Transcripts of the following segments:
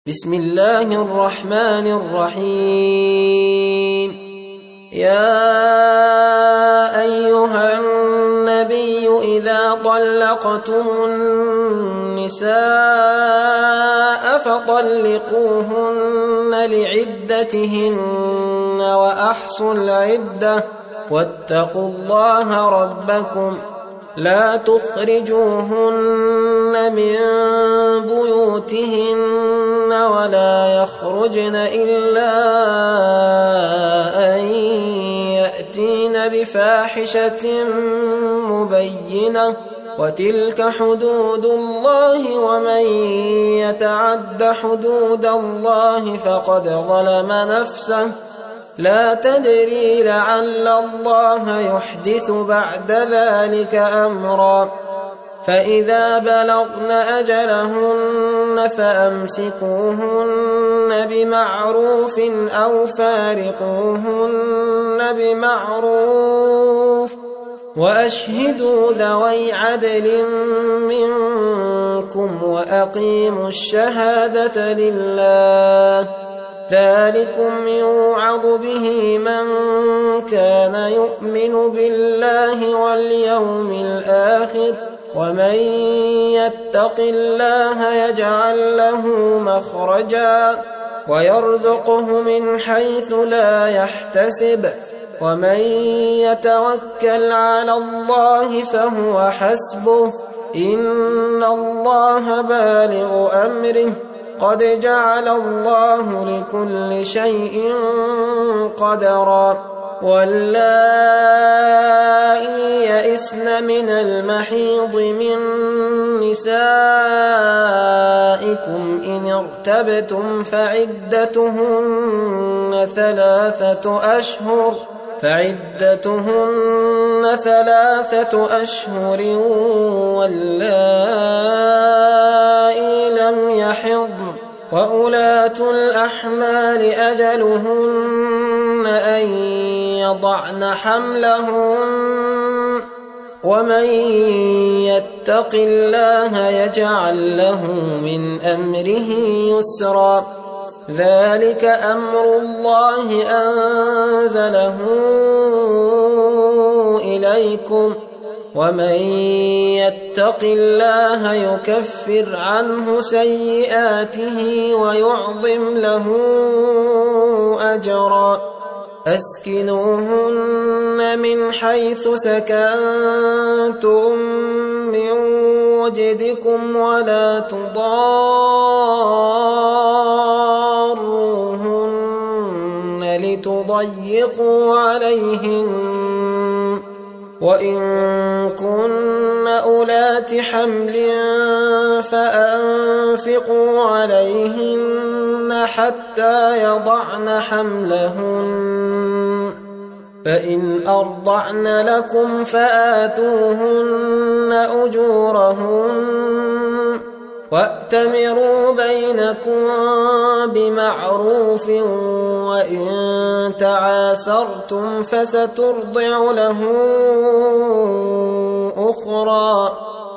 بسم الله الرحمن الرحيم. يا أيها النبي إذا طلقتم النساء فطلقوهن لعدتهن وأحصوا العدة واتقوا الله ربكم لا تخرجوهن من بيوتهن ولا يخرجن إلا أن يأتين بفاحشة مبينة وتلك حدود الله ومن يتعد حدود الله فقد ظلم نفسه لا تدري لعل الله يحدث بعد ذلك أمرا. فإذا بلغن أجلهن فأمسكوهن بمعروف أو فارقوهن بمعروف وأشهدوا ذوي عدل منكم وأقيموا الشهادة لله ذلكم يوعظ به من كان يؤمن بالله واليوم الآخر ومن يتق الله يجعل له مخرجا ويرزقه من حيث لا يحتسب ومن يتوكل على الله فهو حسبه إن الله بالغ أمره قد جعل الله لكل شيء قدرا. واللائي يئسن من المحيض من نسائكم إن ارتبتم فعدتهن ثلاثة أشهر واللائي لم يحضن وأولاة الأحمال أجلهن أن يضعن حملهن ومن يتق الله يجعل له من أمره يسرا ذلك أمر الله أنزله إليكم ومن يتق الله يكفر عنه سيئاته ويعظم له أجرا. أسكنوهن من حيث سكنتم من وجدكم ولا تضاروهن لتضيقوا عليهن وإن كن أولات حمل فأنفقوا عليهن حتى يضعن حملهن فإن أرضعن لكم فآتوهن أجورهن وأتمروا بينكم بمعروف وإن تعاسرتم فسترضع له أخرى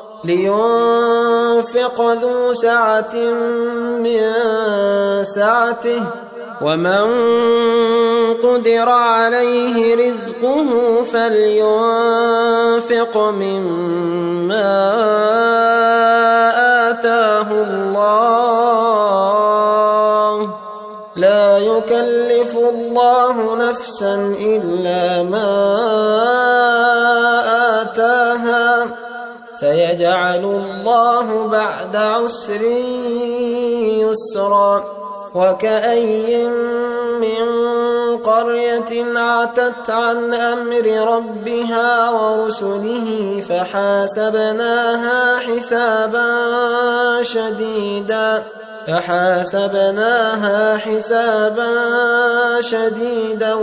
لينفق ذو سعة من سعته ومن قدر عليه رزقه فلينفق مما آتاه الله لا يكلف الله نفسا إلا ما آتاها سيجعل الله بعد عسر يسرا. وكأي من قرية عتت عن أمر ربها ورسله فحاسبناها حسابا شديدا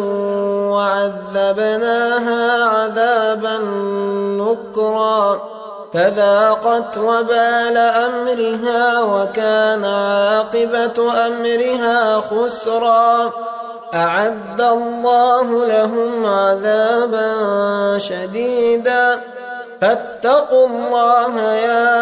وعذبناها عذابا نكرا فذاقت وبال أمرها وكان عاقبة أمرها خسرا. أعد الله لهم عذابا شديدا فاتقوا الله يا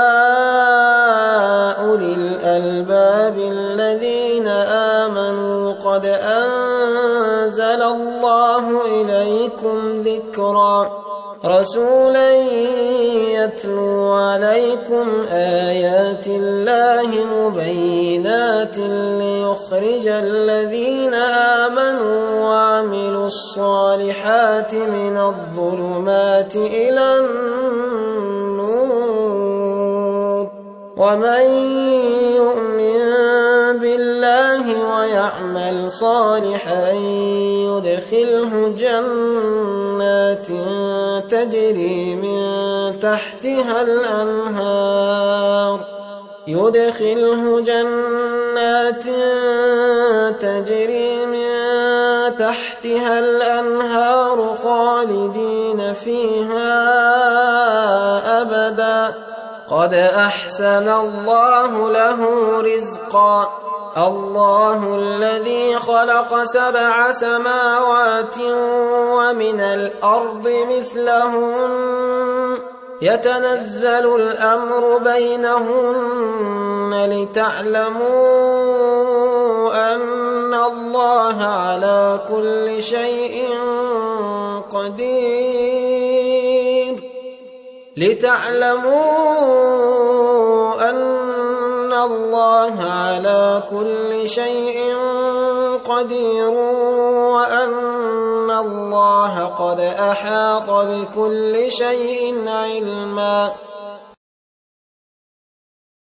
أولي الألباب الذين آمنوا قد أنزل الله إليكم ذكرا رسولا يتلو عليكم آيات الله مبينات ليخرج الذين آمنوا وعملوا الصالحات من الظلمات إلى النور ومن يؤمن بالله ويعمل صالحا يدخله جنات تجري من تحتها الأنهار خالدين فيها أبدا قد أحسن الله له رزقا الله الذي خلق 7 سماوات ومن الأرض مثلهن يتنزل الأمر بينهن لتعلموا أن الله على كل شيء قدير وأن الله قد أحاط بكل شيء علما